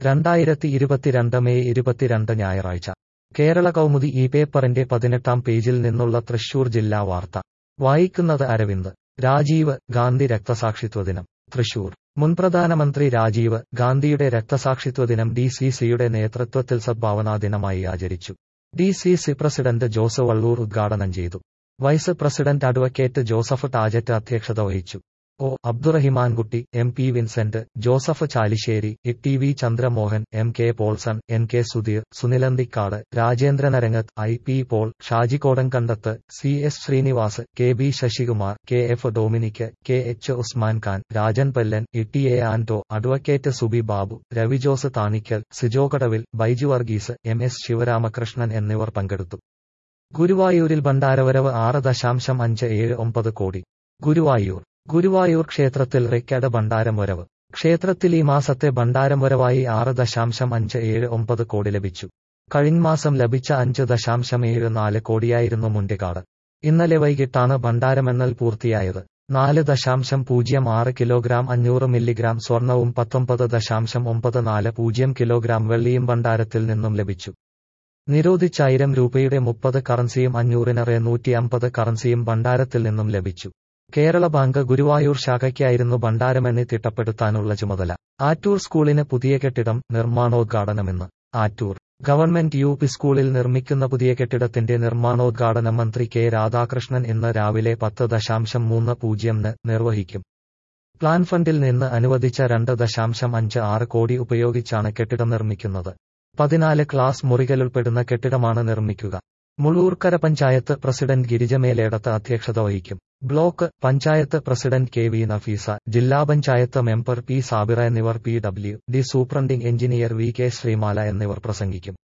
2022 May 22 ഞായറാഴ്ച കേരള കൗമുദി ഈ പേപ്പറിന്റെ 18-ാം പേജിൽ നിന്നുള്ള തൃശൂർ ജില്ലാ വാർത്ത വായിക്കുന്നത് അരവിന്ദ്. രാജീവ് ഗാന്ധി രക്തസാക്ഷിത്വ ദിനം തൃശൂർ. മുൻ പ്രധാനമന്ത്രി രാജീവ് ഗാന്ധിയുടെ രക്തസാക്ഷിത്വ ദിനം DCCയുടെ നേതൃത്വത്തിൽ സദ്ഭാവനാ ദിനമായി ആചരിച്ചു. DCC പ്രസിഡന്റ് ജോസ് വള്ളൂർ ഉദ്ഘാടനം ചെയ്തു. Vice president advocate Joseph Tajet അധ്യക്ഷത വഹിച്ചു. Abdurahimankutty, MP Vincent, Joseph Chalissery, TV Chandramohan, MK Paulson, NK Sudheer, Sunil Anthikkad, Rajendran Arangath, IP Paul, Shaji Kodankandath, CS Srinivas, KB Sasikumar, KF Dominic, KH Usman Khan, Rajan Pallan, TA Anto, advocate Subi Babu, Ravi Jose Thanikkal, Sijo Kadavil, Baiju Varghese, MS Sivaramakrishnan എന്നിവർ പങ്കെടുത്തു. ഗുരുവായൂരിൽ ഭണ്ഡാരവരവ് 6.579 കോടി. ഗുരുവായൂർ ക്ഷേത്രത്തിൽ റെക്കോർഡ് ഭണ്ഡാരം വരവ്. ക്ഷേത്രത്തിൽ ഈ മാസത്തെ ഭണ്ഡാരം വരവായി 6.579 കോടി ലഭിച്ചു. കഴിഞ്ഞമാസം ലഭിച്ച 5.74 കോടിയായിരുന്നു മുണ്ടിക്കാട്. ഇന്നലെ വൈകിട്ടാണ് ഭണ്ഡാരമെണ്ണൽ പൂർത്തിയായത്. 4.06 കിലോഗ്രാം 500 മില്ലിഗ്രാം സ്വർണവും 19.940 കിലോഗ്രാം വെള്ളിയും ഭണ്ഡാരത്തിൽ നിന്നും ലഭിച്ചു. നിരോധിച്ച 1000 രൂപയുടെ 30 കറൻസിയും 500 150 കറൻസിയും ഭണ്ഡാരത്തിൽ നിന്നും ലഭിച്ചു. കേരള ബാങ്ക് ഗുരുവായൂർ ശാഖയ്ക്കായിരുന്നു ഭണ്ഡാരമെണ്ണി തിട്ടപ്പെടുത്താനുള്ള ചുമതല. ആറ്റൂർ സ്കൂളിന് പുതിയ കെട്ടിടം നിർമ്മാണോദ്ഘാടനമിന്ന്. ആറ്റൂർ ഗവൺമെന്റ് UP സ്കൂളിൽ നിർമ്മിക്കുന്ന പുതിയ കെട്ടിടത്തിന്റെ നിർമ്മാണോദ്ഘാടനം മന്ത്രി K രാധാകൃഷ്ണൻ ഇന്ന് രാവിലെ 10.30 നിർവഹിക്കും. പ്ലാൻ ഫണ്ടിൽ നിന്ന് അനുവദിച്ച 2.56 കോടി ഉപയോഗിച്ചാണ് കെട്ടിടം നിർമ്മിക്കുന്നത്. 14 ക്ലാസ് മുറികളുൾപ്പെടുന്ന കെട്ടിടമാണ് നിർമ്മിക്കുക. മുള്ളൂർക്കര പഞ്ചായത്ത് പ്രസിഡന്റ് ഗിരിജ മേലേടത്ത് അധ്യക്ഷത വഹിക്കും. Block panchayat president KV Nafeesa, ജില്ലാ പഞ്ചായത്ത് മെമ്പർ P സാബിറ എന്നിവർ PWD superintending engineer VK Sreemala എന്നിവർ പ്രസംഗിക്കും.